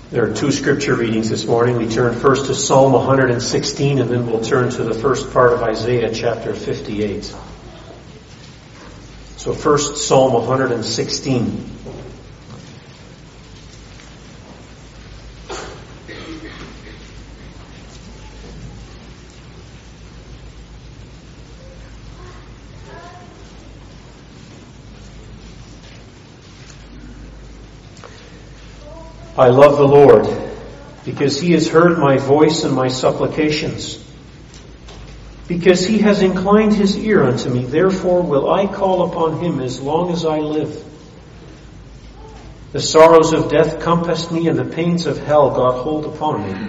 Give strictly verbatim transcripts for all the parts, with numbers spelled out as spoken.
There are two scripture readings this morning. We turn first to Psalm one hundred sixteen, and then we'll turn to the first part of Isaiah chapter fifty-eight. So first, Psalm one hundred sixteen. I love the Lord, because he has heard my voice and my supplications. Because he has inclined his ear unto me, therefore will I call upon him as long as I live. The sorrows of death compassed me, and the pains of hell got hold upon me.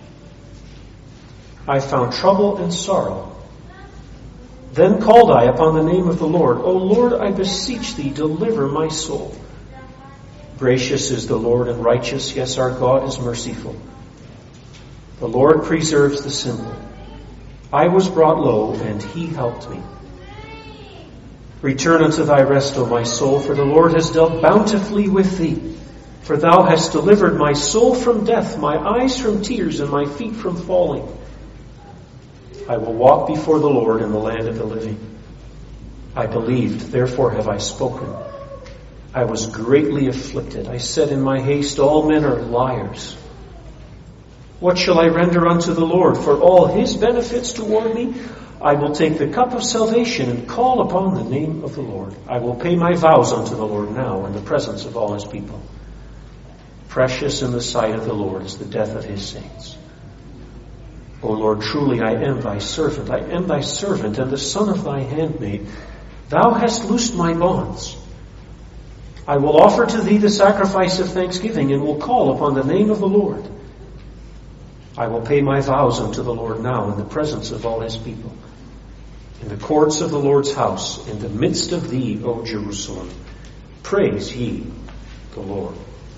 I found trouble and sorrow. Then called I upon the name of the Lord. O Lord, I beseech thee, deliver my soul. Gracious is the Lord and righteous. Yes, our God is merciful. The Lord preserves the simple. I was brought low, and he helped me. Return unto thy rest, O my soul, for the Lord has dealt bountifully with thee. For thou hast delivered my soul from death, my eyes from tears, and my feet from falling. I will walk before the Lord in the land of the living. I believed, therefore have I spoken. I was greatly afflicted. I said in my haste, all men are liars. What shall I render unto the Lord for all his benefits toward me? I will take the cup of salvation and call upon the name of the Lord. I will pay my vows unto the Lord now in the presence of all his people. Precious in the sight of the Lord is the death of his saints. O Lord, truly I am thy servant. I am thy servant and the son of thy handmaid. Thou hast loosed my bonds. I will offer to thee the sacrifice of thanksgiving, and will call upon the name of the Lord. I will pay my vows unto the Lord now in the presence of all his people. In the courts of the Lord's house, in the midst of thee, O Jerusalem, praise ye the Lord.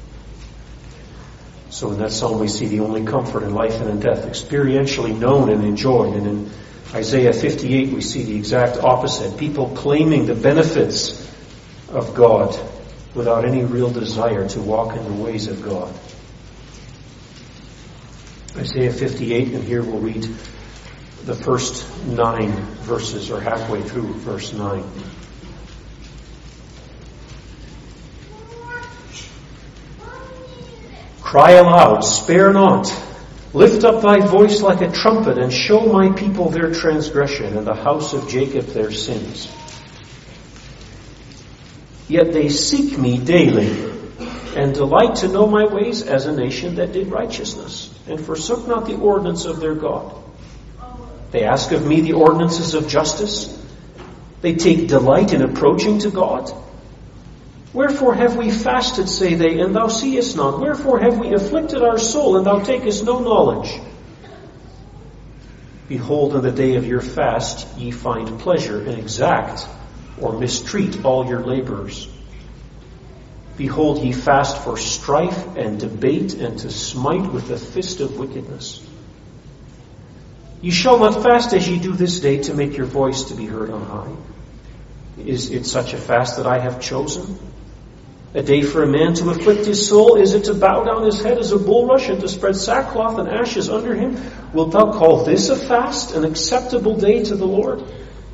So in that psalm we see the only comfort in life and in death, experientially known and enjoyed. And in Isaiah fifty-eight we see the exact opposite. People claiming the benefits of God without any real desire to walk in the ways of God. Isaiah fifty-eight, and here we'll read the first nine verses, or halfway through verse nine. Cry aloud, spare not. Lift up thy voice like a trumpet, and show my people their transgression, and the house of Jacob their sins. Yet they seek me daily, and delight to know my ways as a nation that did righteousness, and forsook not the ordinance of their God. They ask of me the ordinances of justice. They take delight in approaching to God. Wherefore have we fasted, say they, and thou seest not? Wherefore have we afflicted our soul, and thou takest no knowledge? Behold, in the day of your fast ye find pleasure, and exact or mistreat all your laborers. Behold, ye fast for strife and debate, and to smite with the fist of wickedness. Ye shall not fast as ye do this day, to make your voice to be heard on high. Is it such a fast that I have chosen? A day for a man to afflict his soul? Is it to bow down his head as a bulrush, and to spread sackcloth and ashes under him? Wilt thou call this a fast, an acceptable day to the Lord?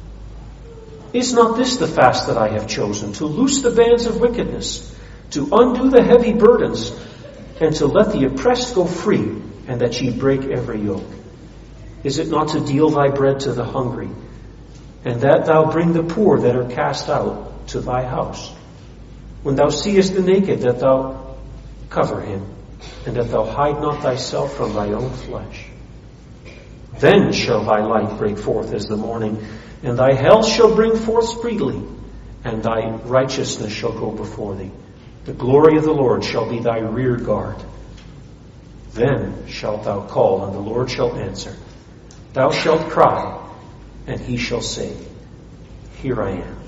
Is not this the fast that I have chosen, to loose the bands of wickedness, to undo the heavy burdens, and to let the oppressed go free, and that ye break every yoke? Is it not to deal thy bread to the hungry, and that thou bring the poor that are cast out to thy house? When thou seest the naked, that thou cover him, and that thou hide not thyself from thy own flesh. Then shall thy light break forth as the morning, and thy health shall bring forth speedily, and thy righteousness shall go before thee. The glory of the Lord shall be thy rear guard. Then shalt thou call, and the Lord shall answer. Thou shalt cry, and he shall say, Here I am.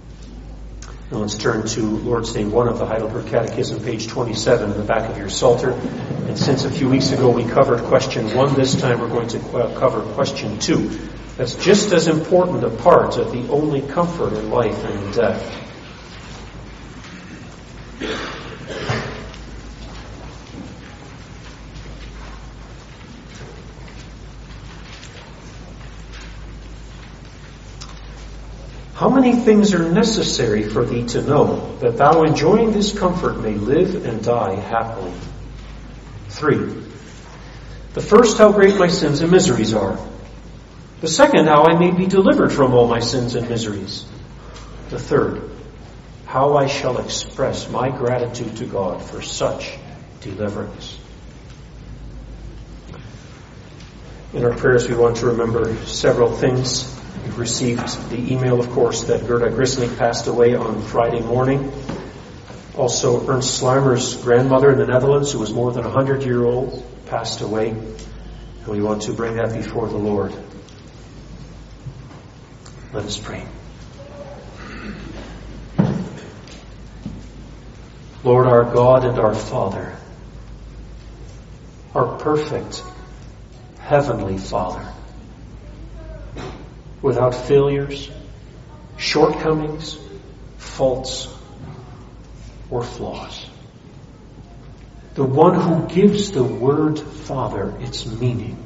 Now let's turn to Lord's Day one of the Heidelberg Catechism, page twenty-seven, in the back of your Psalter. And since a few weeks ago we covered question one, this time we're going to cover question two. That's just as important a part of the only comfort in life and in death. How many things are necessary for thee to know, that thou enjoying this comfort may live and die happily? Three. The first, how great my sins and miseries are. The second, how I may be delivered from all my sins and miseries. The third, how I shall express my gratitude to God for such deliverance. In our prayers, we want to remember several things. We've received the email, of course, that Gerda Grisnik passed away on Friday morning. Also, Ernst Slimer's grandmother in the Netherlands, who was more than one hundred years old, passed away. And we want to bring that before the Lord. Let us pray. Lord, our God and our Father, our perfect Heavenly Father, without failures, shortcomings, faults, or flaws. The one who gives the word Father its meaning.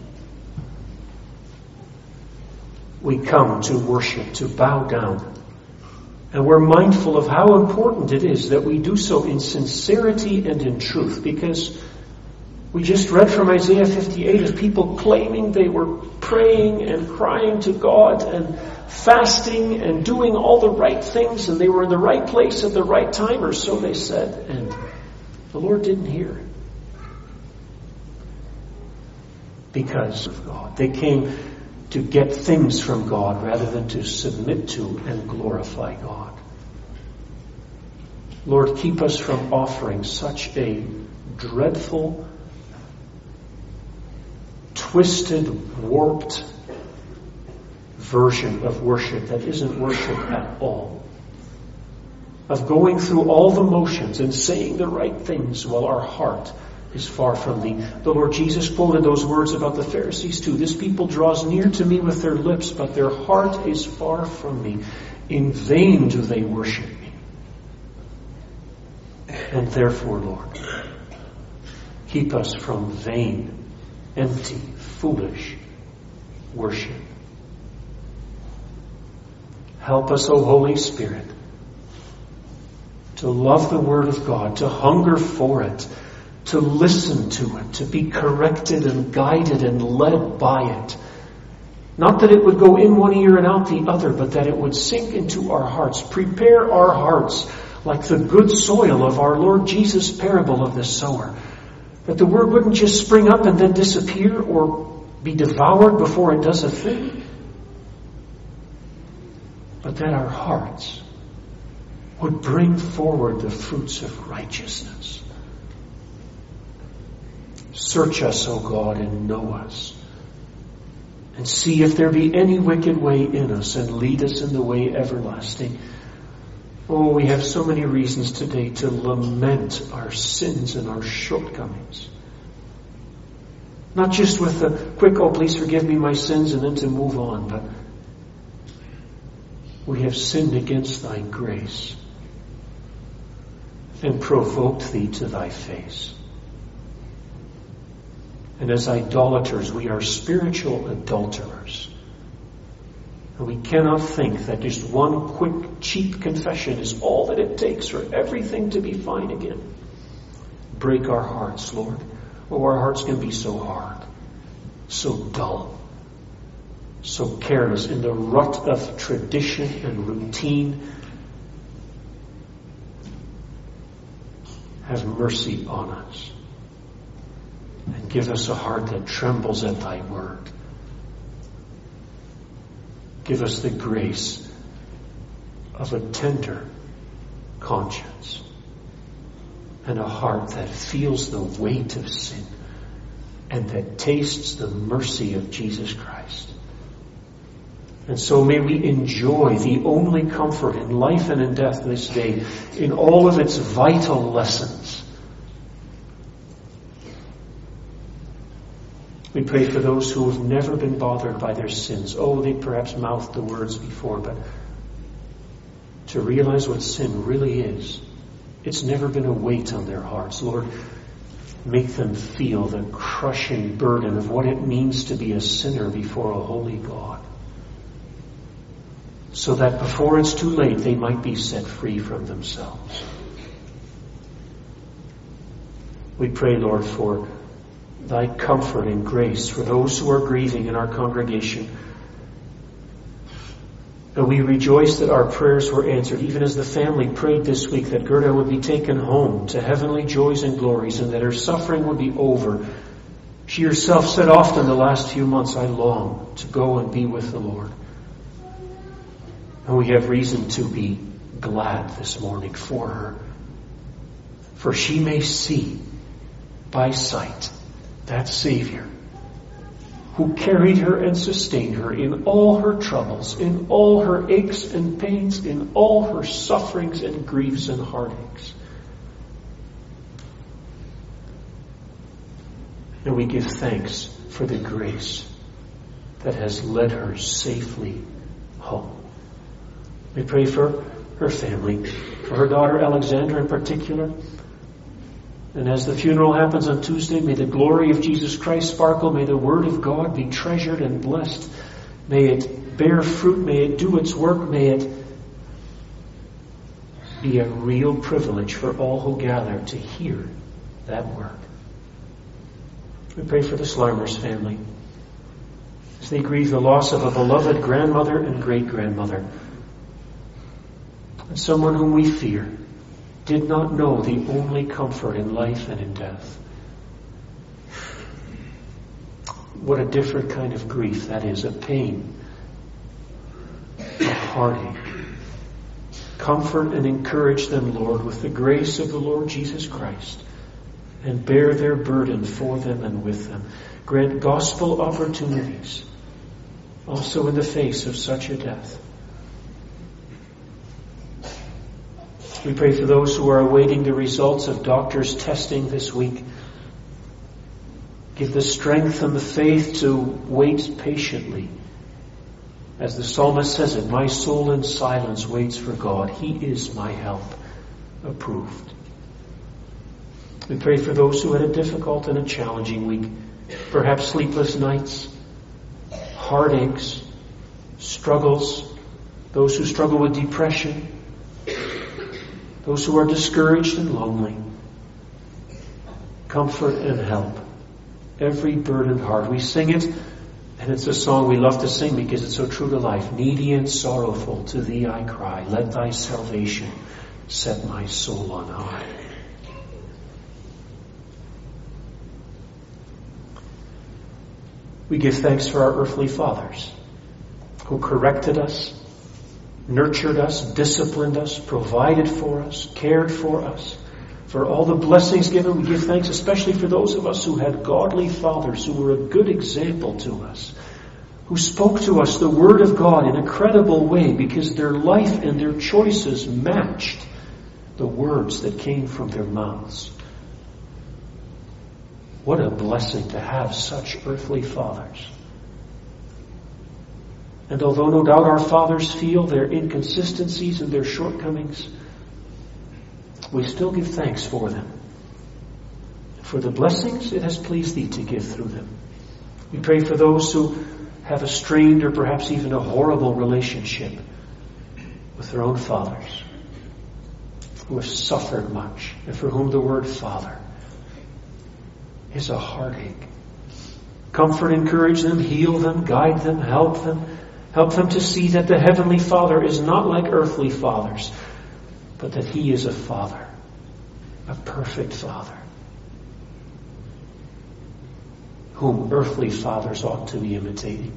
We come to worship, to bow down, and we're mindful of how important it is that we do so in sincerity and in truth, because we just read from Isaiah fifty-eight of people claiming they were praying and crying to God and fasting and doing all the right things, and they were in the right place at the right time, or so they said, and the Lord didn't hear. Because of God. They came to get things from God rather than to submit to and glorify God. Lord, keep us from offering such a dreadful, twisted, warped version of worship that isn't worship at all. Of going through all the motions and saying the right things while our heart is far from thee. The Lord Jesus quoted those words about the Pharisees too. This people draws near to me with their lips, but their heart is far from me. In vain do they worship me. And therefore, Lord, keep us from vain, empty, foolish worship. Help us, O Holy Spirit, to love the Word of God, to hunger for it, to listen to it, to be corrected and guided and led by it. Not that it would go in one ear and out the other, but that it would sink into our hearts, prepare our hearts like the good soil of our Lord Jesus' parable of the sower. That the Word wouldn't just spring up and then disappear or be devoured before it does a thing, but that our hearts would bring forward the fruits of righteousness. Search us, O God, and know us. And see if there be any wicked way in us, and lead us in the way everlasting. Oh, we have so many reasons today to lament our sins and our shortcomings. Not just with a quick, oh, please forgive me my sins, and then to move on, but we have sinned against thy grace and provoked thee to thy face. And as idolaters, we are spiritual adulterers. And we cannot think that just one quick, cheap confession is all that it takes for everything to be fine again. Break our hearts, Lord. Oh, our hearts can be so hard, so dull, so careless in the rut of tradition and routine. Have mercy on us. And give us a heart that trembles at thy word. Give us the grace of a tender conscience and a heart that feels the weight of sin and that tastes the mercy of Jesus Christ. And so may we enjoy the only comfort in life and in death this day in all of its vital lessons. We pray for those who have never been bothered by their sins. Oh, they perhaps mouthed the words before, but to realize what sin really is, it's never been a weight on their hearts. Lord, make them feel the crushing burden of what it means to be a sinner before a holy God. so that before it's too late, they might be set free from themselves. We pray, Lord, for thy comfort and grace for those who are grieving in our congregation. And we rejoice that our prayers were answered, even as the family prayed this week that Gerda would be taken home to heavenly joys and glories and that her suffering would be over. She herself said often the last few months, I long to go and be with the Lord. And we have reason to be glad this morning for her. For she may see by sight that Savior who carried her and sustained her in all her troubles, in all her aches and pains, in all her sufferings and griefs and heartaches. And we give thanks for the grace that has led her safely home. We pray for her family, for her daughter Alexandra in particular. And as the funeral happens on Tuesday, may the glory of Jesus Christ sparkle. May the Word of God be treasured and blessed. May it bear fruit. May it do its work. May it be a real privilege for all who gather to hear that word. We pray for the Slarmers family as they grieve the loss of a beloved grandmother and great-grandmother, and someone whom we fear did not know the only comfort in life and in death. What a different kind of grief that is, a pain, a heartache. Comfort and encourage them, Lord, with the grace of the Lord Jesus Christ, and bear their burden for them and with them. Grant gospel opportunities also in the face of such a death. We pray for those who are awaiting the results of doctors' testing this week. Give the strength and the faith to wait patiently. As the psalmist says it, my soul in silence waits for God. He is my help. Approved. We pray for those who had a difficult and a challenging week. Perhaps sleepless nights, heartaches, struggles, those who struggle with depression, those who are discouraged and lonely. Comfort and help every burdened heart. We sing it, and it's a song we love to sing because it's so true to life. Needy and sorrowful, to thee I cry. Let thy salvation set my soul on high. We give thanks for our earthly fathers who corrected us, nurtured us, disciplined us, provided for us, cared for us. For all the blessings given, we give thanks especially for those of us who had godly fathers who were a good example to us, who spoke to us the Word of God in a credible way because their life and their choices matched the words that came from their mouths. What a blessing to have such earthly fathers. And although no doubt our fathers feel their inconsistencies and their shortcomings, we still give thanks for them, for the blessings it has pleased thee to give through them. We pray for those who have a strained or perhaps even a horrible relationship with their own fathers, who have suffered much, and for whom the word Father is a heartache. Comfort, encourage them, heal them, guide them, help them. Help them to see that the Heavenly Father is not like earthly fathers, but that He is a Father, a perfect Father, whom earthly fathers ought to be imitating.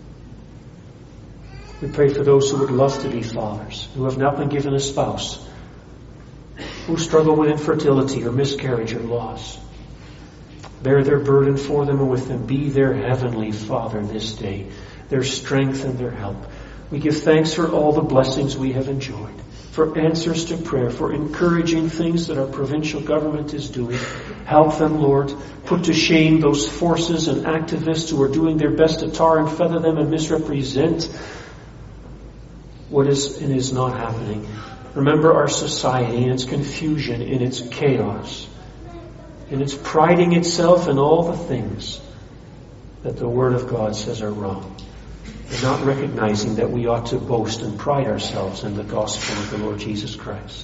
We pray for those who would love to be fathers, who have not been given a spouse, who struggle with infertility or miscarriage or loss. Bear their burden for them and with them. Be their Heavenly Father this day, their strength and their help. We give thanks for all the blessings we have enjoyed, for answers to prayer, for encouraging things that our provincial government is doing. Help them, Lord. Put to shame those forces and activists who are doing their best to tar and feather them and misrepresent what is and is not happening. Remember our society in its confusion, in its chaos, in its priding itself in all the things that the Word of God says are wrong. and not recognizing that we ought to boast and pride ourselves in the gospel of the Lord Jesus Christ.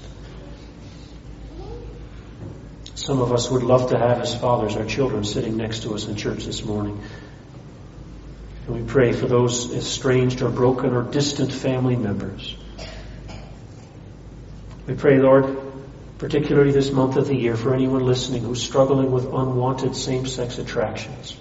Some of us would love to have as fathers our children sitting next to us in church this morning. And we pray for those estranged or broken or distant family members. We pray, Lord, particularly this month of the year, for anyone listening who's struggling with unwanted same-sex attractions.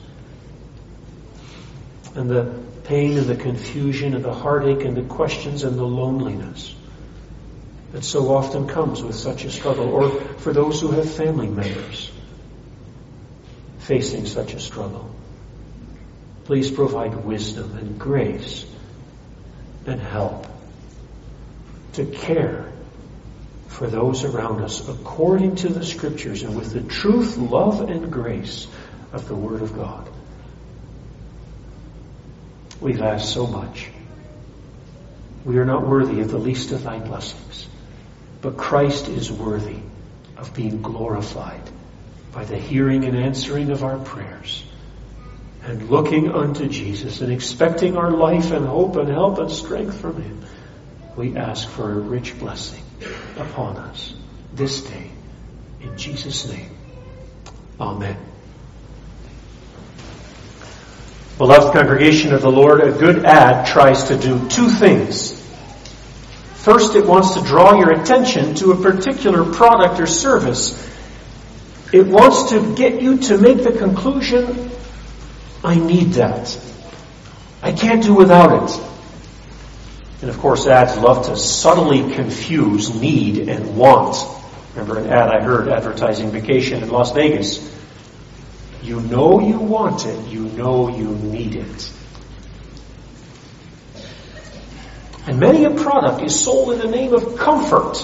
And the pain and the confusion and the heartache and the questions and the loneliness that so often comes with such a struggle. Or for those who have family members facing such a struggle. Please provide wisdom and grace and help to care for those around us according to the Scriptures and with the truth, love, and grace of the Word of God. We've asked so much. We are not worthy of the least of thy blessings, but Christ is worthy of being glorified by the hearing and answering of our prayers, and looking unto Jesus and expecting our life and hope and help and strength from Him. We ask for a rich blessing upon us this day. In Jesus' name, amen. Beloved congregation of the Lord, a good ad tries to do two things. First, it wants to draw your attention to a particular product or service. It wants to get you to make the conclusion, I need that. I can't do without it. And of course, ads love to subtly confuse need and want. Remember an ad I heard advertising vacation in Las Vegas. You know you want it. You know you need it. And many a product is sold in the name of comfort.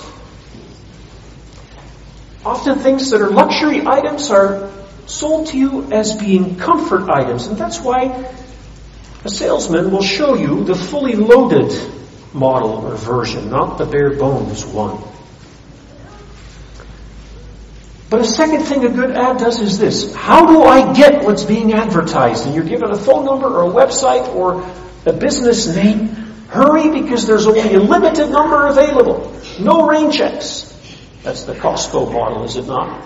Often things that are luxury items are sold to you as being comfort items. And that's why a salesman will show you the fully loaded model or version, not the bare bones one. But a second thing a good ad does is this. How do I get what's being advertised? And you're given a phone number or a website or a business name. Hurry, because there's only a limited number available. No rain checks. That's the Costco model, is it not?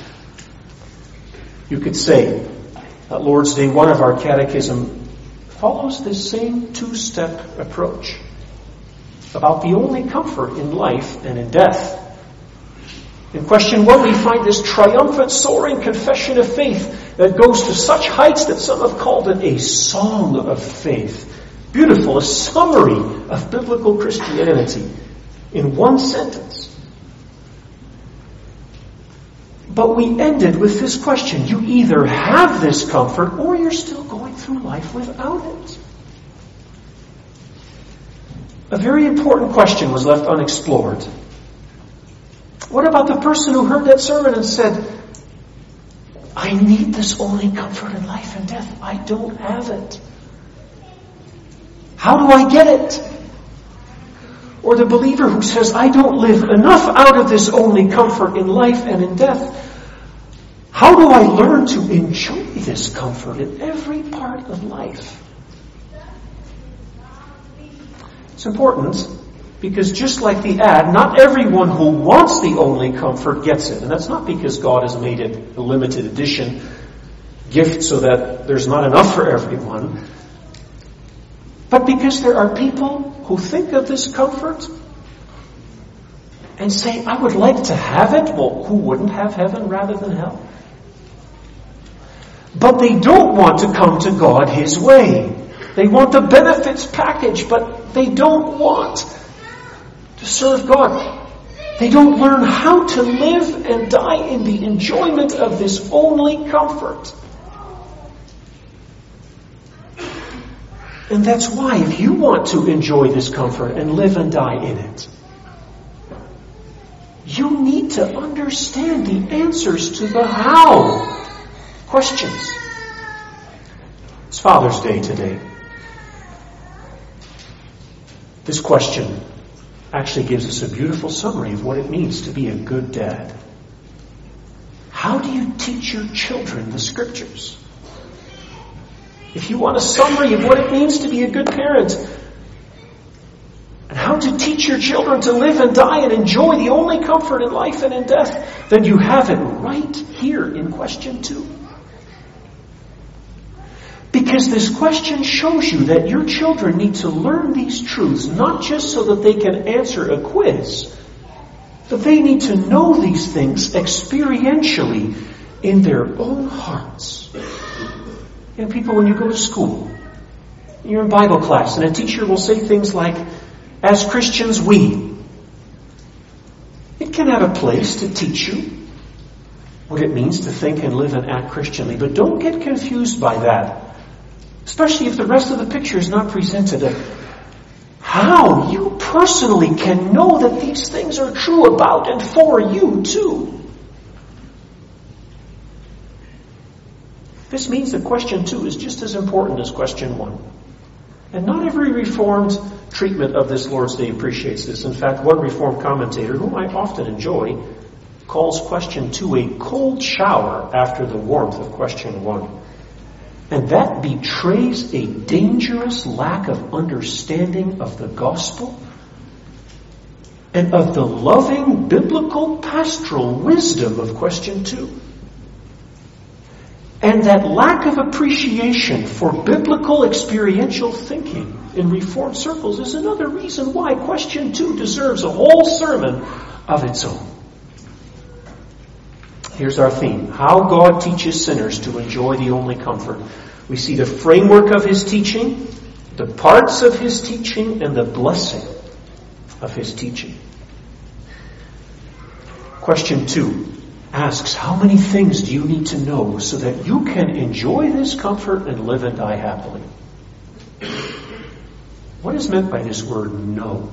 You could say that Lord's Day one of our catechism follows this same two-step approach about the only comfort in life and in death. In question one, we find this triumphant, soaring confession of faith that goes to such heights that some have called it a song of faith. Beautiful, a summary of biblical Christianity in one sentence. But we ended with this question. You either have this comfort or you're still going through life without it. A very important question was left unexplored. What about the person who heard that sermon and said, I need this only comfort in life and death. I don't have it. How do I get it? Or the believer who says, I don't live enough out of this only comfort in life and in death. How do I learn to enjoy this comfort in every part of life? It's important because just like the ad, not everyone who wants the only comfort gets it. And that's not because God has made it a limited edition gift so that there's not enough for everyone. But because there are people who think of this comfort and say, I would like to have it. Well, who wouldn't have heaven rather than hell? But they don't want to come to God His way. They want the benefits package, but they don't want to serve God. They don't learn how to live and die in the enjoyment of this only comfort. And that's why, if you want to enjoy this comfort and live and die in it, you need to understand the answers to the how questions. It's Father's Day today. This question actually gives us a beautiful summary of what it means to be a good dad. How do you teach your children the Scriptures? If you want a summary of what it means to be a good parent, and how to teach your children to live and die and enjoy the only comfort in life and in death, then you have it right here in question two. Because this question shows you that your children need to learn these truths, not just so that they can answer a quiz, but they need to know these things experientially in their own hearts. You know, people, when you go to school, you're in Bible class, and a teacher will say things like, as Christians, we. It can have a place to teach you what it means to think and live and act Christianly, but don't get confused by that. Especially if the rest of the picture is not presented. How you personally can know that these things are true about and for you too. This means that question two is just as important as question one. And not every Reformed treatment of this Lord's Day appreciates this. In fact, one Reformed commentator, whom I often enjoy, calls question two a cold shower after the warmth of question one. And that betrays a dangerous lack of understanding of the gospel and of the loving biblical pastoral wisdom of question two. And that lack of appreciation for biblical experiential thinking in Reformed circles is another reason why question two deserves a whole sermon of its own. Here's our theme: how God teaches sinners to enjoy the only comfort. We see the framework of His teaching, the parts of His teaching, and the blessing of His teaching. Question two asks, how many things do you need to know so that you can enjoy this comfort and live and die happily? What is meant by this word know?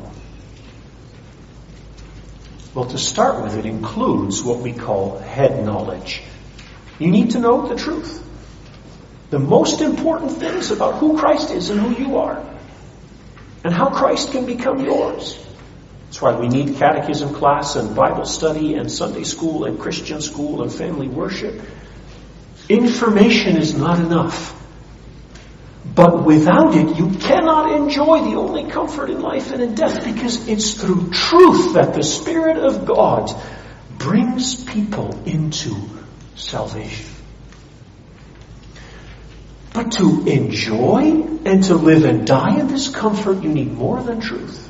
Well, to start with, it includes what we call head knowledge. You need to know the truth. The most important things about who Christ is and who you are. And how Christ can become yours. That's why we need catechism class and Bible study and Sunday school and Christian school and family worship. Information is not enough. But without it, you cannot enjoy the only comfort in life and in death, because it's through truth that the Spirit of God brings people into salvation. But to enjoy and to live and die in this comfort, you need more than truth.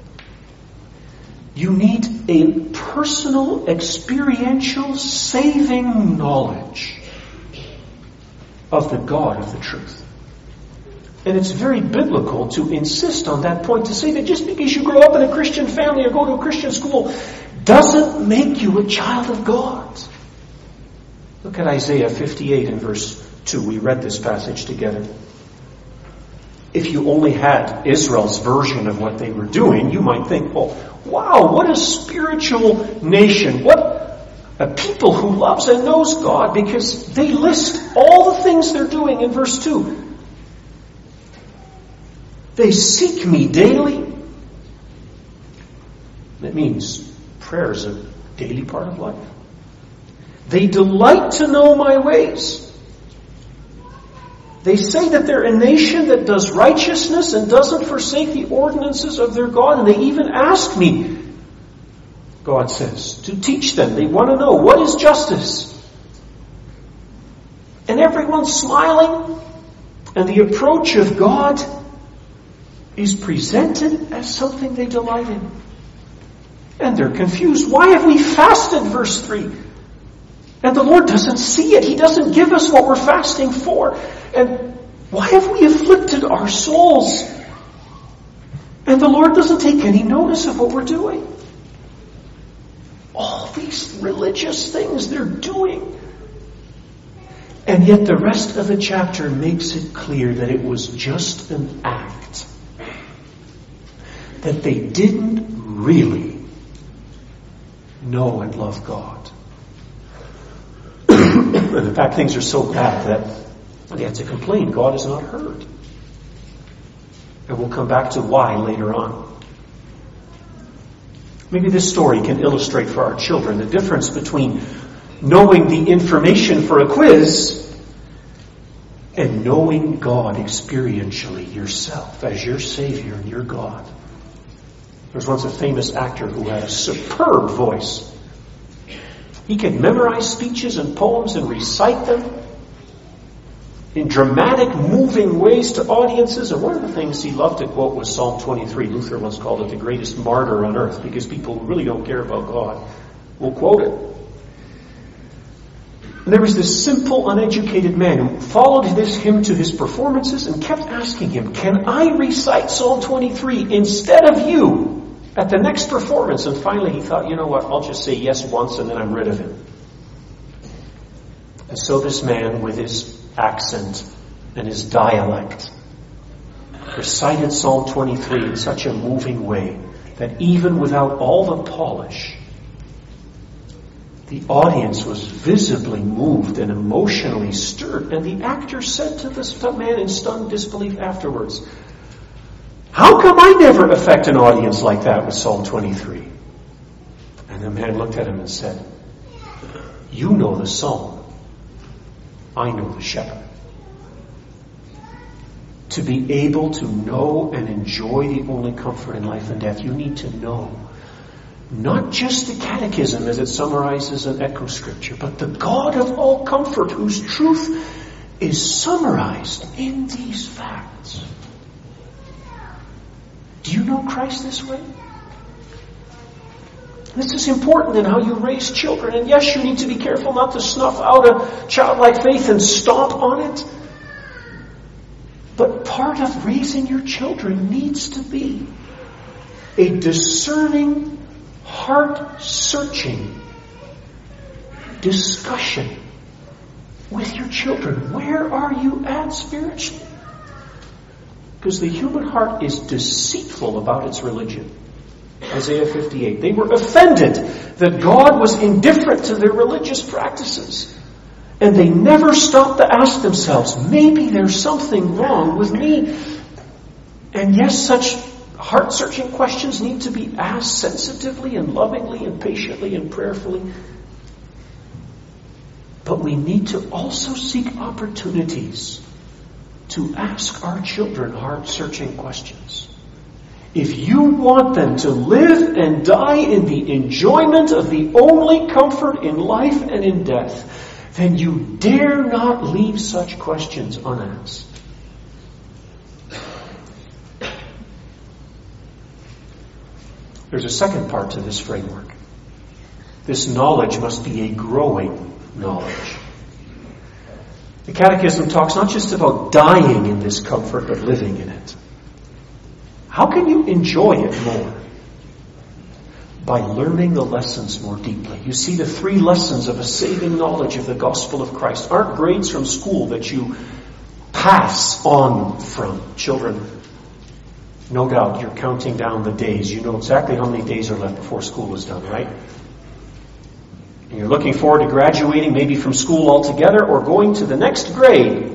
You need a personal, experiential, saving knowledge of the God of the truth. And it's very biblical to insist on that point, to say that just because you grow up in a Christian family or go to a Christian school doesn't make you a child of God. Look at Isaiah fifty-eight in verse two. We read this passage together. If you only had Israel's version of what they were doing, you might think, well, wow, what a spiritual nation. What a people who loves and knows God, because they list all the things they're doing in verse two. They seek me daily. That means prayer is a daily part of life. They delight to know my ways. They say that they're a nation that does righteousness and doesn't forsake the ordinances of their God. And they even ask me, God says, to teach them. They want to know, what is justice? And everyone's smiling. And the approach of God is presented as something they delight in. And they're confused. Why have we fasted, verse three? And the Lord doesn't see it. He doesn't give us what we're fasting for. And why have we afflicted our souls? And the Lord doesn't take any notice of what we're doing. All these religious things they're doing. And yet the rest of the chapter makes it clear that it was just an act. That they didn't really know and love God. And in fact, things are so bad that they have to complain. God is not heard. And we'll come back to why later on. Maybe this story can illustrate for our children the difference between knowing the information for a quiz and knowing God experientially yourself as your Savior and your God. There was once a famous actor who had a superb voice. He could memorize speeches and poems and recite them in dramatic, moving ways to audiences. And one of the things he loved to quote was Psalm twenty-three. Luther once called it the greatest martyr on earth, because people who really don't care about God will quote it. And there was this simple, uneducated man who followed this hymn to his performances and kept asking him, "Can I recite Psalm twenty-three instead of you at the next performance?" And finally he thought, you know what, I'll just say yes once and then I'm rid of him. And so this man, with his accent and his dialect, recited Psalm twenty-three in such a moving way that even without all the polish, the audience was visibly moved and emotionally stirred. And the actor said to this man in stunned disbelief afterwards, "How come I never affect an audience like that with Psalm twenty-three? And the man looked at him and said, "You know the psalm. I know the shepherd." To be able to know and enjoy the only comfort in life and death, you need to know not just the Catechism as it summarizes and echoes Scripture, but the God of all comfort, whose truth is summarized in these facts. Do you know Christ this way? This is important in how you raise children. And yes, you need to be careful not to snuff out a childlike faith and stomp on it. But part of raising your children needs to be a discerning, heart-searching discussion with your children. Where are you at spiritually? Because the human heart is deceitful about its religion. Isaiah fifty-eight. They were offended that God was indifferent to their religious practices. And they never stopped to ask themselves, maybe there's something wrong with me. And yes, such heart-searching questions need to be asked sensitively and lovingly and patiently and prayerfully. But we need to also seek opportunities to ask our children heart-searching questions. If you want them to live and die in the enjoyment of the only comfort in life and in death, then you dare not leave such questions unasked. There's a second part to this framework. This knowledge must be a growing knowledge. The Catechism talks not just about dying in this comfort, but living in it. How can you enjoy it more? By learning the lessons more deeply. You see, the three lessons of a saving knowledge of the gospel of Christ aren't grades from school that you pass on from. Children, no doubt you're counting down the days. You know exactly how many days are left before school is done, right? And you're looking forward to graduating maybe from school altogether or going to the next grade.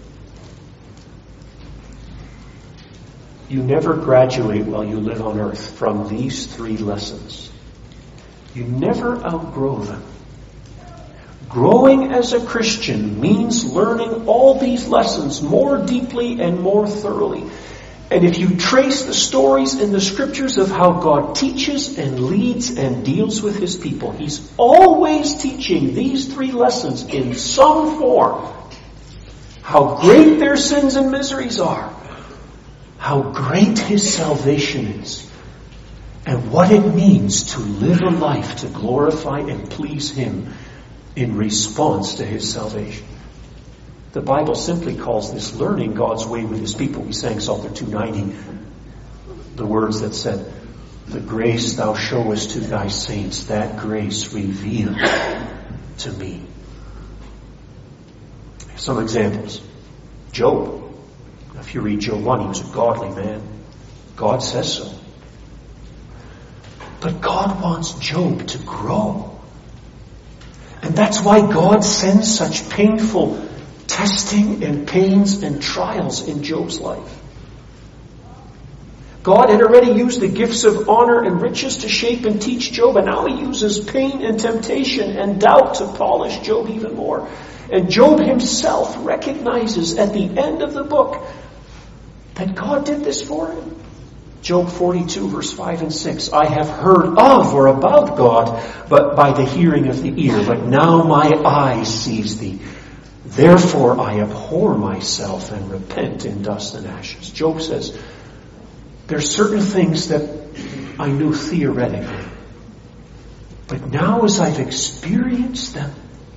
You never graduate while you live on earth from these three lessons. You never outgrow them. Growing as a Christian means learning all these lessons more deeply and more thoroughly. And if you trace the stories in the Scriptures of how God teaches and leads and deals with His people, He's always teaching these three lessons in some form. How great their sins and miseries are. How great His salvation is. And what it means to live a life to glorify and please Him in response to His salvation. The Bible simply calls this learning God's way with His people. We sang Psalter two ninety, the words that said, "The grace Thou showest to Thy saints, that grace revealed to me." Some examples. Job. If you read Job one, he was a godly man. God says so. But God wants Job to grow. And that's why God sends such painful testing and pains and trials in Job's life. God had already used the gifts of honor and riches to shape and teach Job, and now He uses pain and temptation and doubt to polish Job even more. And Job himself recognizes at the end of the book that God did this for him. Job forty-two, verse five and six. I have heard of or about God, but by the hearing of the ear. But now my eye sees thee. Therefore I abhor myself and repent in dust and ashes. Job says, there's certain things that I knew theoretically. But now as I've experienced them,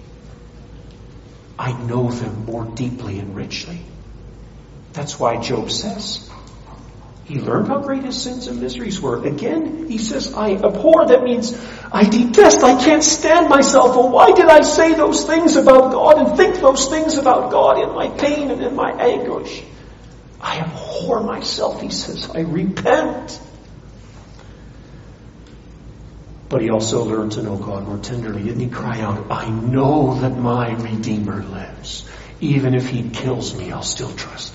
I know them more deeply and richly. That's why Job says, he learned how great his sins and miseries were. Again, he says, I abhor. That means I detest. I can't stand myself. Well, why did I say those things about God and think those things about God in my pain and in my anguish? I abhor myself, he says. I repent. But he also learned to know God more tenderly. Didn't he cry out, I know that my Redeemer lives. Even if he kills me, I'll still trust him.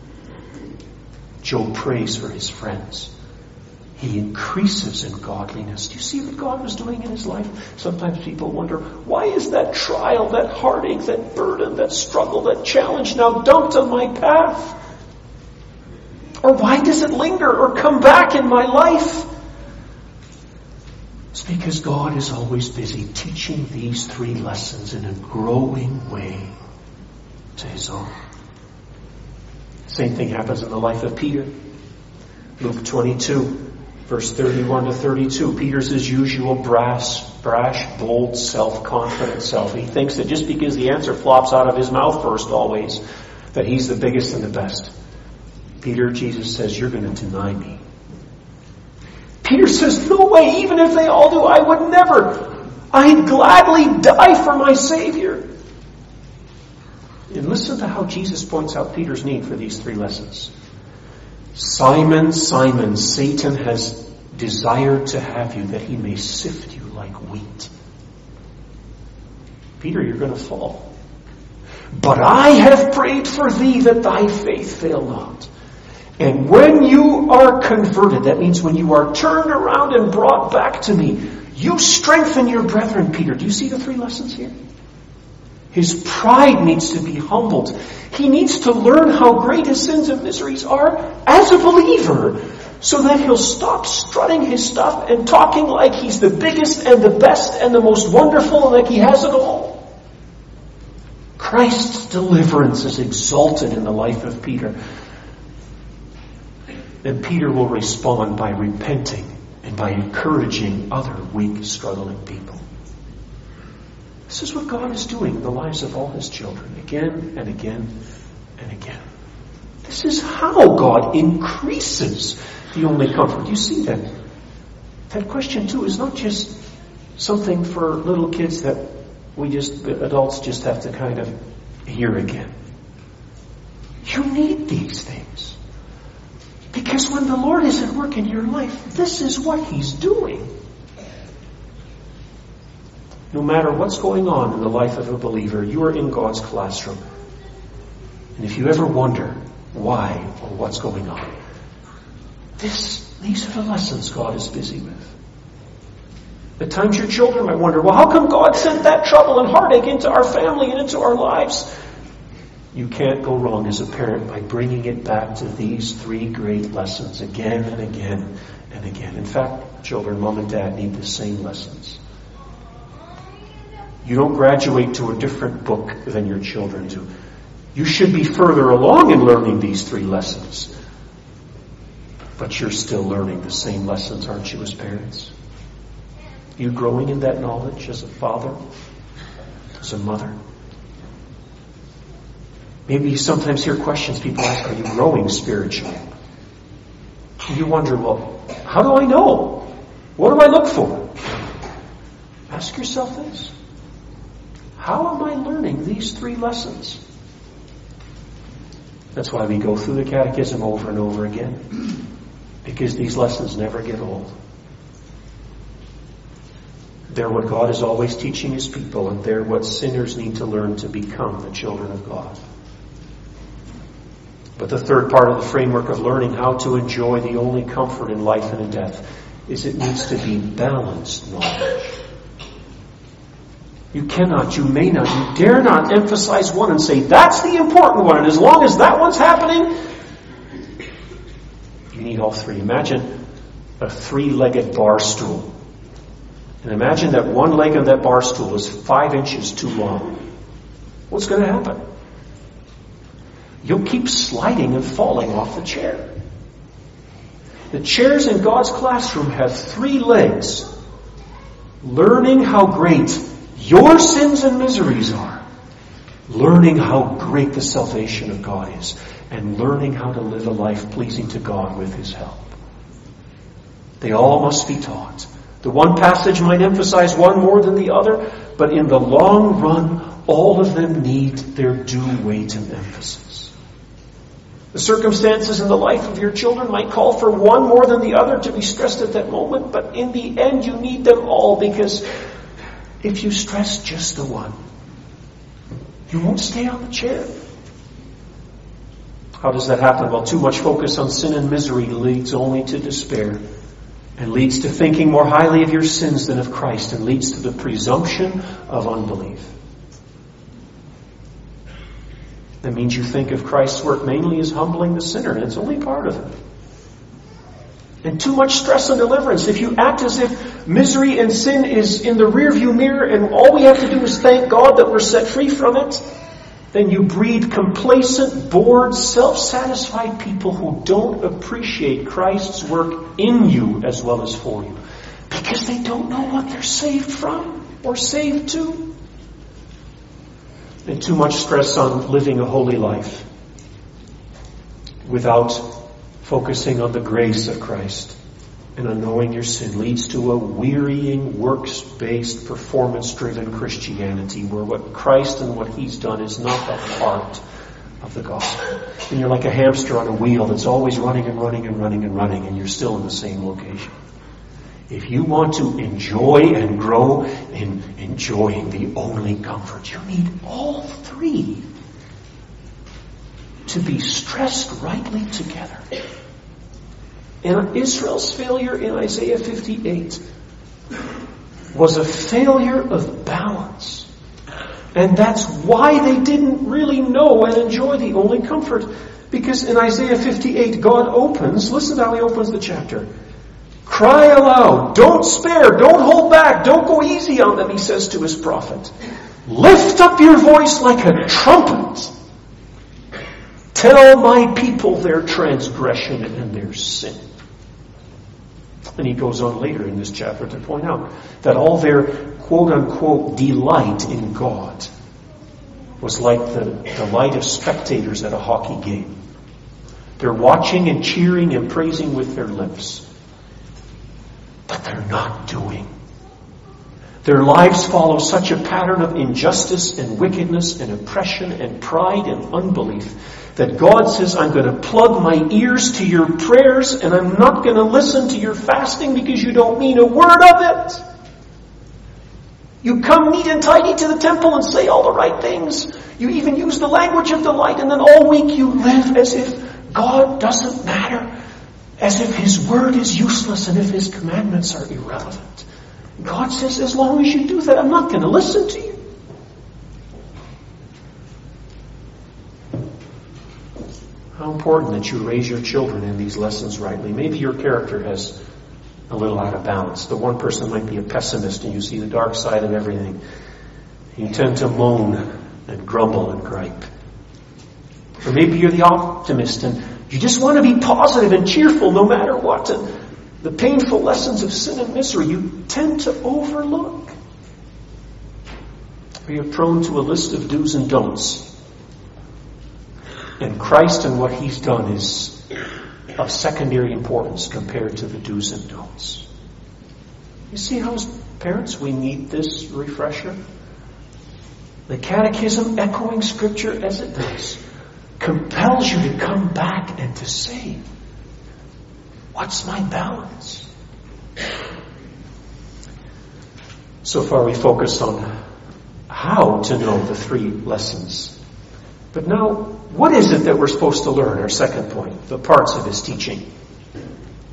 Job prays for his friends. He increases in godliness. Do you see what God was doing in his life? Sometimes people wonder, why is that trial, that heartache, that burden, that struggle, that challenge now dumped on my path? Or why does it linger or come back in my life? It's because God is always busy teaching these three lessons in a growing way to his own. Same thing happens in the life of Peter. Luke twenty-two, verse thirty-one to thirty-two. Peter's his usual brash, brash, bold, self-confident self. He thinks that just because the answer flops out of his mouth first always, that he's the biggest and the best. Peter, Jesus says, you're going to deny me. Peter says, no way, even if they all do, I would never. I'd gladly die for my Savior. And listen to how Jesus points out Peter's need for these three lessons. Simon, Simon, Satan has desired to have you that he may sift you like wheat. Peter, you're going to fall. But I have prayed for thee that thy faith fail not. And when you are converted, that means when you are turned around and brought back to me, you strengthen your brethren, Peter. Do you see the three lessons here? His pride needs to be humbled. He needs to learn how great his sins and miseries are as a believer, so that he'll stop strutting his stuff and talking like he's the biggest and the best and the most wonderful and like he has it all. Christ's deliverance is exalted in the life of Peter. And Peter will respond by repenting and by encouraging other weak, struggling people. This is what God is doing in the lives of all his children, again and again and again. This is how God increases the only comfort. You see that? That question too is not just something for little kids that we just, adults just have to kind of hear again. You need these things. Because when the Lord is at work in your life, this is what he's doing. No matter what's going on in the life of a believer, you are in God's classroom. And if you ever wonder why or what's going on, this, these are the lessons God is busy with. At times your children might wonder, well, how come God sent that trouble and heartache into our family and into our lives? You can't go wrong as a parent by bringing it back to these three great lessons again and again and again. In fact, children, mom and dad need the same lessons. You don't graduate to a different book than your children do. You should be further along in learning these three lessons. But you're still learning the same lessons, aren't you, as parents? You growing in that knowledge as a father, as a mother? Maybe you sometimes hear questions people ask, are you growing spiritually? And you wonder, well, how do I know? What do I look for? Ask yourself this. How am I learning these three lessons? That's why we go through the catechism over and over again. Because these lessons never get old. They're what God is always teaching his people, and they're what sinners need to learn to become the children of God. But the third part of the framework of learning how to enjoy the only comfort in life and in death is it needs to be balanced knowledge. You cannot, you may not, you dare not emphasize one and say, that's the important one, and as long as that one's happening, you need all three. Imagine a three-legged bar stool. And imagine that one leg of that bar stool is five inches too long. What's going to happen? You'll keep sliding and falling off the chair. The chairs in God's classroom have three legs. Learning how great your sins and miseries are. Learning how great the salvation of God is. And learning how to live a life pleasing to God with His help. They all must be taught. The one passage might emphasize one more than the other, but in the long run, all of them need their due weight and emphasis. The circumstances in the life of your children might call for one more than the other to be stressed at that moment, but in the end you need them all, because if you stress just the one, you won't stay on the chair. How does that happen? Well, too much focus on sin and misery leads only to despair, and leads to thinking more highly of your sins than of Christ, and leads to the presumption of unbelief. That means you think of Christ's work mainly as humbling the sinner, and it's only part of it. And too much stress on deliverance. If you act as if misery and sin is in the rearview mirror and all we have to do is thank God that we're set free from it, then you breed complacent, bored, self-satisfied people who don't appreciate Christ's work in you as well as for you. Because they don't know what they're saved from or saved to. And too much stress on living a holy life without focusing on the grace of Christ and on knowing your sin leads to a wearying, works-based, performance-driven Christianity where what Christ and what He's done is not the heart of the gospel. And you're like a hamster on a wheel that's always running and running and running and running, and you're still in the same location. If you want to enjoy and grow in enjoying the only comfort, you need all three to be stressed rightly together. And Israel's failure in Isaiah fifty-eight was a failure of balance. And that's why they didn't really know and enjoy the only comfort. Because in Isaiah fifty-eight, God opens, listen to how He opens the chapter. Cry aloud, don't spare, don't hold back, don't go easy on them, He says to His prophet. Lift up your voice like a trumpet. Tell my people their transgression and their sin. And He goes on later in this chapter to point out that all their quote-unquote delight in God was like the delight of spectators at a hockey game. They're watching and cheering and praising with their lips. But they're not doing. Their lives follow such a pattern of injustice and wickedness and oppression and pride and unbelief that God says, I'm going to plug my ears to your prayers and I'm not going to listen to your fasting because you don't mean a word of it. You come neat and tidy to the temple and say all the right things. You even use the language of delight, and then all week you live as if God doesn't matter, as if His word is useless and if His commandments are irrelevant. God says, as long as you do that, I'm not going to listen to you. How important that you raise your children in these lessons rightly. Maybe your character has a little out of balance. The one person might be a pessimist and you see the dark side of everything. You tend to moan and grumble and gripe. Or maybe you're the optimist and you just want to be positive and cheerful no matter what. And the painful lessons of sin and misery you tend to overlook. Or you're prone to a list of do's and don'ts. And Christ and what He's done is of secondary importance compared to the do's and don'ts. You see how, as parents, we need this refresher? The Catechism, echoing Scripture as it does, compels you to come back and to say, what's my balance? So far we focused on how to know the three lessons. But now, what is it that we're supposed to learn? Our second point, the parts of His teaching.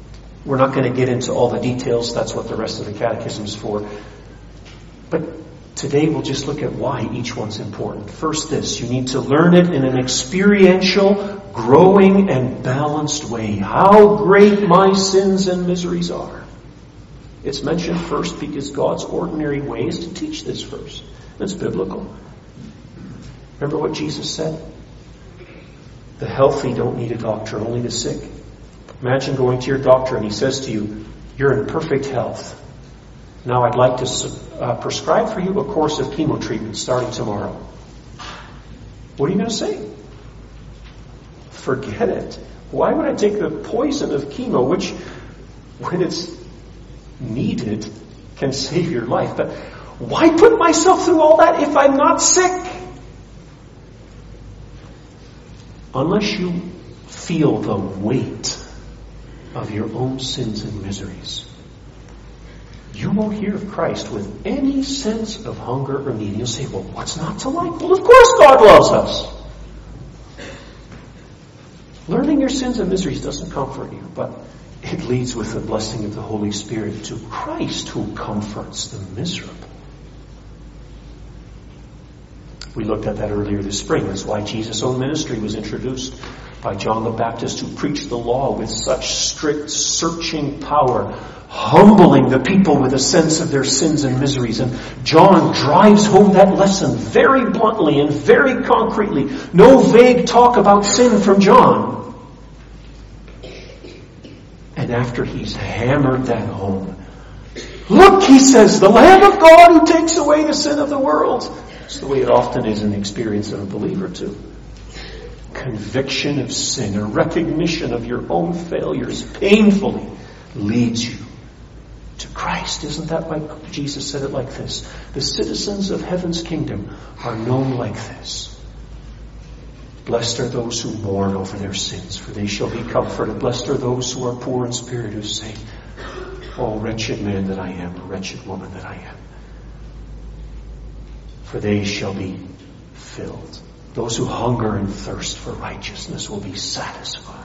We're not going to get into all the details. That's what the rest of the Catechism is for. But Today we'll just look at why each one's important. First this, you need to learn it in an experiential, growing and balanced way. How great my sins and miseries are. It's mentioned first because God's ordinary way is to teach this first. It's biblical. Remember what Jesus said? The healthy don't need a doctor, only the sick. Imagine going to your doctor and he says to you, you're in perfect health. Now I'd like to uh, prescribe for you a course of chemo treatment starting tomorrow. What are you going to say? Forget it. Why would I take the poison of chemo, which, when it's needed, can save your life? But why put myself through all that if I'm not sick? Unless you feel the weight of your own sins and miseries, you won't hear of Christ with any sense of hunger or need. You'll say, well, what's not to like? Well, of course God loves us. Learning your sins and miseries doesn't comfort you, but it leads with the blessing of the Holy Spirit to Christ, who comforts the miserable. We looked at that earlier this spring. That's why Jesus' own ministry was introduced by John the Baptist, who preached the law with such strict, searching power, humbling the people with a sense of their sins and miseries. And John drives home that lesson very bluntly and very concretely. No vague talk about sin from John. And after he's hammered that home, look, he says, the Lamb of God who takes away the sin of the world. It's the way it often is in the experience of a believer too. Conviction of sin, a recognition of your own failures painfully leads you to Christ. Isn't that why Jesus said it like this? The citizens of heaven's kingdom are known like this. Blessed are those who mourn over their sins, for they shall be comforted. Blessed are those who are poor in spirit, who say, oh, wretched man that I am, or wretched woman that I am. For they shall be filled. Those who hunger and thirst for righteousness will be satisfied.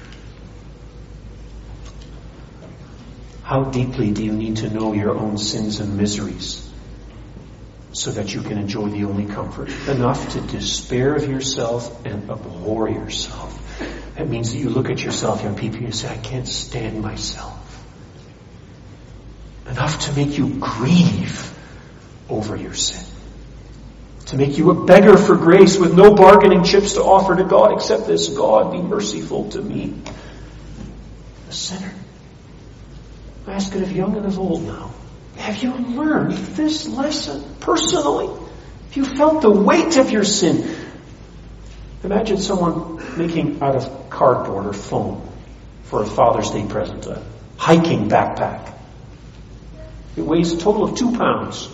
How deeply do you need to know your own sins and miseries so that you can enjoy the only comfort? Enough to despair of yourself and abhor yourself. That means that you look at yourself, young people, and you say, I can't stand myself. Enough to make you grieve over your sin. To make you a beggar for grace with no bargaining chips to offer to God except this: God, be merciful to me, a sinner. I ask it of young and of old now. Have you learned this lesson personally? Have you felt the weight of your sin? Imagine someone making out of cardboard or foam for a Father's Day present, a hiking backpack. It weighs a total of two pounds.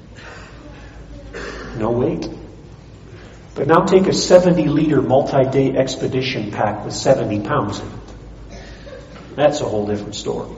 No weight. But now take a seventy liter multi-day expedition pack with seventy pounds in it. That's a whole different story.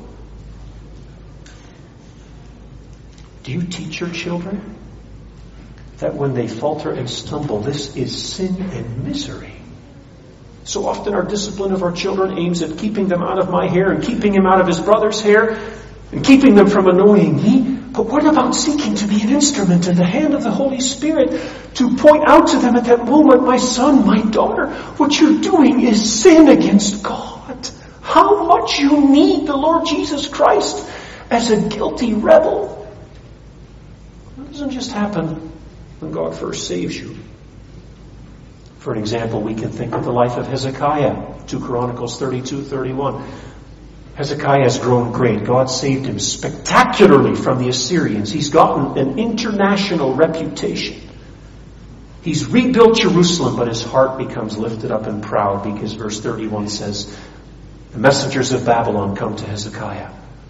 Do you teach your children that when they falter and stumble, this is sin and misery? So often our discipline of our children aims at keeping them out of my hair and keeping him out of his brother's hair and keeping them from annoying me. But what about seeking to be an instrument in the hand of the Holy Spirit to point out to them at that moment, my son, my daughter, what you're doing is sin against God. How much you need the Lord Jesus Christ as a guilty rebel. It doesn't just happen when God first saves you. For an example, we can think of the life of Hezekiah, Second Chronicles thirty-two thirty-one. Hezekiah has grown great. God saved him spectacularly from the Assyrians. He's gotten an international reputation. He's rebuilt Jerusalem, but his heart becomes lifted up and proud because verse thirty-one says, the messengers of Babylon come to Hezekiah.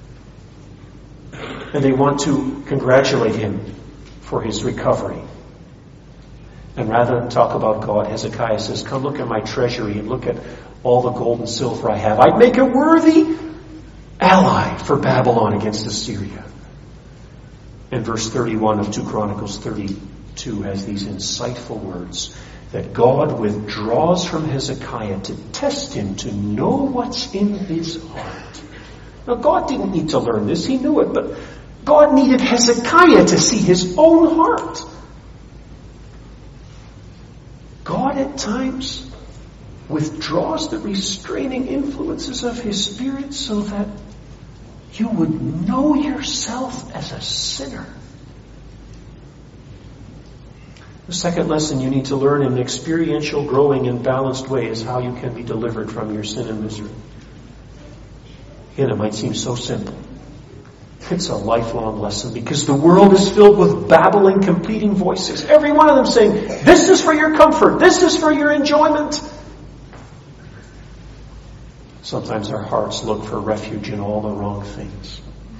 And they want to congratulate him for his recovery. And rather than talk about God, Hezekiah says, come look at my treasury and look at all the gold and silver I have. I'd make a worthy ally for Babylon against Assyria. And verse thirty-one of Second Chronicles thirty-two has these insightful words that God withdraws from Hezekiah to test him, to know what's in his heart. Now God didn't need to learn this, he knew it, but God needed Hezekiah to see his own heart. God at times withdraws the restraining influences of His Spirit so that you would know yourself as a sinner. The second lesson you need to learn in an experiential, growing, and balanced way is how you can be delivered from your sin and misery. Again, it might seem so simple. It's a lifelong lesson because the world is filled with babbling, competing voices. Every one of them saying, this is for your comfort. This is for your enjoyment. Sometimes our hearts look for refuge in all the wrong things.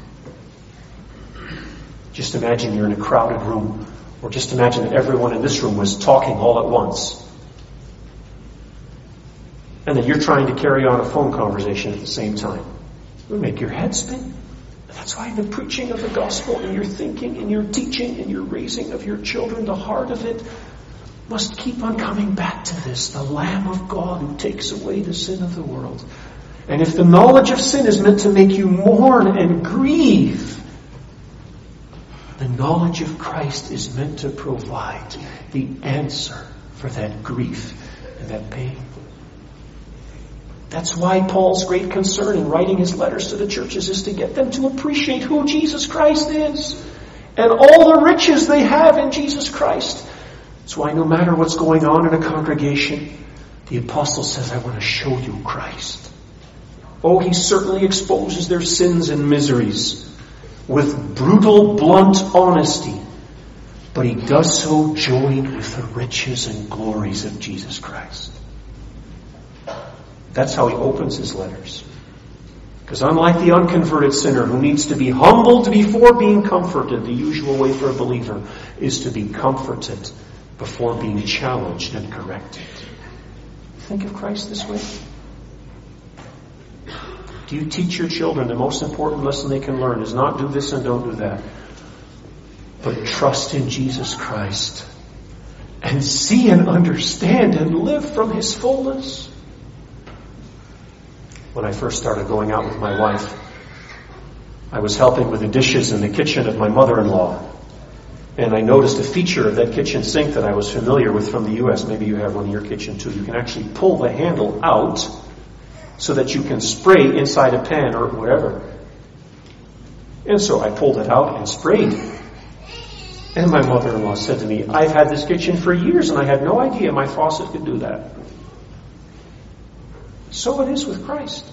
Just imagine you're in a crowded room, or just imagine that everyone in this room was talking all at once. And then you're trying to carry on a phone conversation at the same time. It would make your head spin. That's why in the preaching of the gospel, in your thinking, in your teaching, in your raising of your children, the heart of it must keep on coming back to this, the Lamb of God who takes away the sin of the world. And if the knowledge of sin is meant to make you mourn and grieve, the knowledge of Christ is meant to provide the answer for that grief and that pain. That's why Paul's great concern in writing his letters to the churches is to get them to appreciate who Jesus Christ is and all the riches they have in Jesus Christ. That's why no matter what's going on in a congregation, the apostle says, I want to show you Christ. Oh, he certainly exposes their sins and miseries with brutal, blunt honesty. But he does so joined with the riches and glories of Jesus Christ. That's how he opens his letters. Because unlike the unconverted sinner who needs to be humbled before being comforted, the usual way for a believer is to be comforted before being challenged and corrected. Think of Christ this way. Do you teach your children the most important lesson they can learn is not do this and don't do that, but trust in Jesus Christ and see and understand and live from His fullness? When I first started going out with my wife, I was helping with the dishes in the kitchen of my mother-in-law. And I noticed a feature of that kitchen sink that I was familiar with from the U S. Maybe you have one in your kitchen too. You can actually pull the handle out so that you can spray inside a pan or whatever. And so I pulled it out and sprayed. And my mother-in-law said to me, I've had this kitchen for years and I had no idea my faucet could do that. So it is with Christ.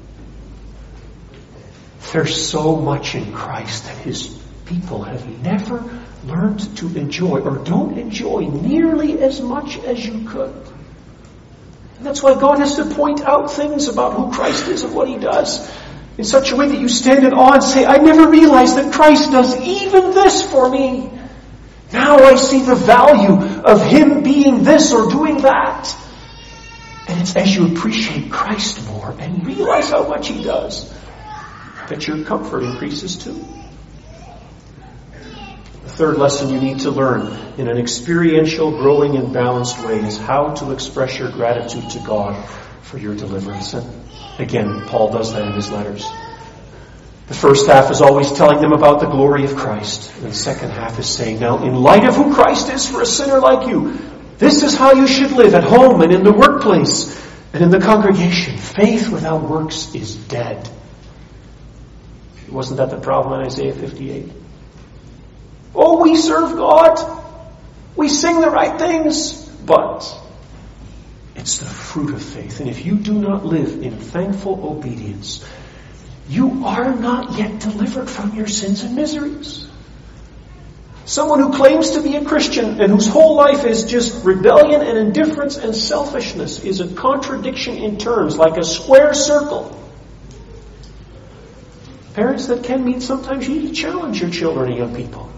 There's so much in Christ that His people have never learned to enjoy or don't enjoy nearly as much as you could. And that's why God has to point out things about who Christ is and what He does in such a way that you stand in awe and say, I never realized that Christ does even this for me. Now I see the value of Him being this or doing that. And it's as you appreciate Christ more and realize how much He does that your comfort increases too. The third lesson you need to learn in an experiential, growing, and balanced way is how to express your gratitude to God for your deliverance. And again, Paul does that in his letters. The first half is always telling them about the glory of Christ. And the second half is saying, now, in light of who Christ is for a sinner like you, this is how you should live at home and in the workplace and in the congregation. Faith without works is dead. Wasn't that the problem in Isaiah fifty-eight? Oh, we serve God. We sing the right things. But it's the fruit of faith. And if you do not live in thankful obedience, you are not yet delivered from your sins and miseries. Someone who claims to be a Christian and whose whole life is just rebellion and indifference and selfishness is a contradiction in terms, like a square circle. Parents, that can mean sometimes you need to challenge your children and young people.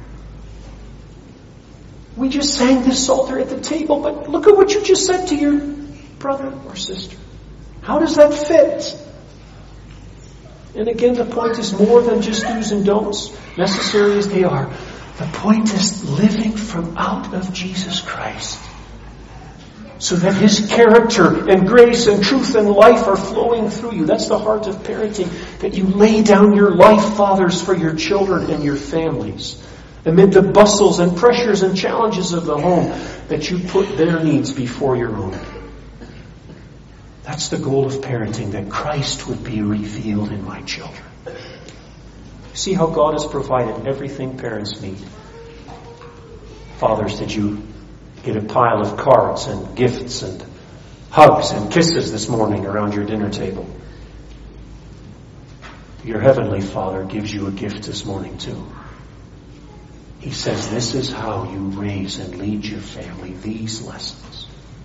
We just sang this psalter at the table, but look at what you just said to your brother or sister. How does that fit? And again, the point is more than just do's and don'ts, necessary as they are. The point is living from out of Jesus Christ. so that His character and grace and truth and life are flowing through you. That's the heart of parenting, that you lay down your life, fathers, for your children and your families. Amid the bustles and pressures and challenges of the home, that you put their needs before your own. That's the goal of parenting, that Christ would be revealed in my children. See how God has provided everything parents need. Fathers, did you get a pile of cards and gifts and hugs and kisses this morning around your dinner table? Your Heavenly Father gives you a gift this morning too. He says, this is how you raise and lead your family, these lessons.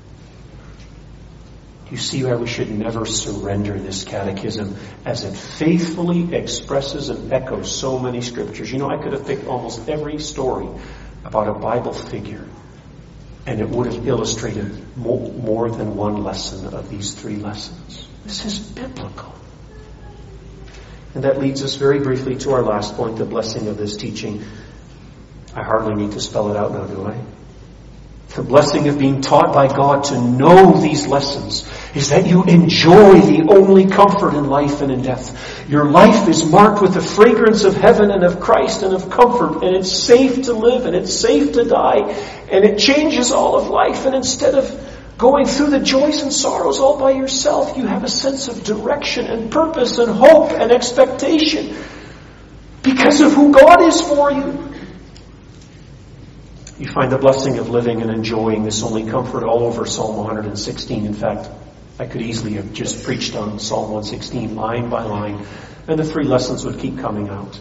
You see why we should never surrender this catechism, as it faithfully expresses and echoes so many scriptures. You know, I could have picked almost every story about a Bible figure, and it would have illustrated more, more than one lesson of these three lessons. This is biblical. And that leads us very briefly to our last point, the blessing of this teaching. I hardly need to spell it out now, do I? The blessing of being taught by God to know these lessons is that you enjoy the only comfort in life and in death. Your life is marked with the fragrance of heaven and of Christ and of comfort, and it's safe to live and it's safe to die, and it changes all of life. And instead of going through the joys and sorrows all by yourself, you have a sense of direction and purpose and hope and expectation because of who God is for you. You find the blessing of living and enjoying this only comfort all over Psalm one sixteen. In fact, I could easily have just preached on Psalm one sixteen line by line, and the three lessons would keep coming out.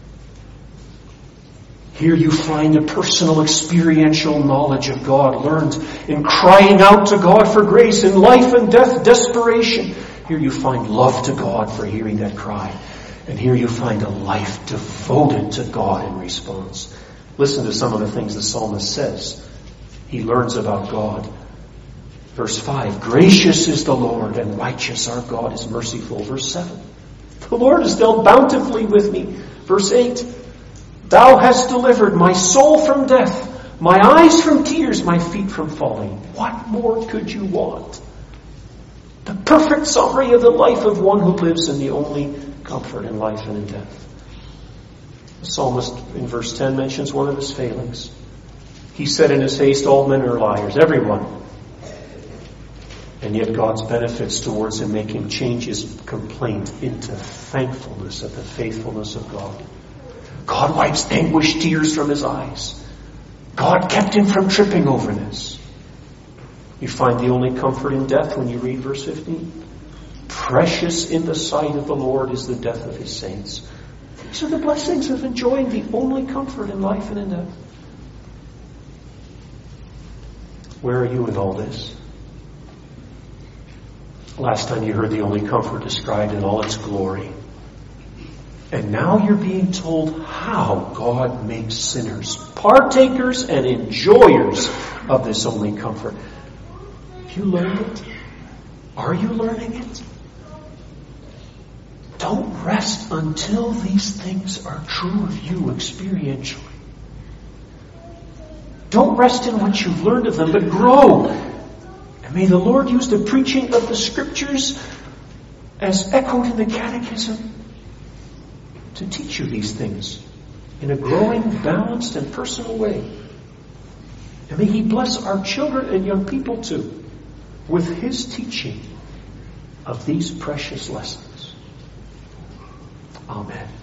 Here you find a personal experiential knowledge of God learned in crying out to God for grace in life and death desperation. Here you find love to God for hearing that cry. And here you find a life devoted to God in response. Listen to some of the things the psalmist says. He learns about God. Verse five, gracious is the Lord and righteous our God is merciful. Verse seven, the Lord has dealt bountifully with me. Verse eight, thou hast delivered my soul from death, my eyes from tears, my feet from falling. What more could you want? The perfect summary of the life of one who lives in the only comfort in life and in death. The psalmist in verse ten mentions one of his failings. He said in his haste, all men are liars, everyone. And yet God's benefits towards him make him change his complaint into thankfulness at the faithfulness of God. God wipes anguished tears from his eyes. God kept him from tripping over this. You find the only comfort in death when you read verse fifteen. Precious in the sight of the Lord is the death of his saints. These are the blessings of enjoying the only comfort in life and in death. Where are you in all this? Last time you heard the only comfort described in all its glory. And now you're being told how God makes sinners partakers and enjoyers of this only comfort. Have you learned it? Are you learning it? Don't rest until these things are true of you experientially. Don't rest in what you've learned of them, but grow. And may the Lord use the preaching of the Scriptures as echoed in the Catechism to teach you these things in a growing, balanced, and personal way. And may He bless our children and young people too with His teaching of these precious lessons. Amen.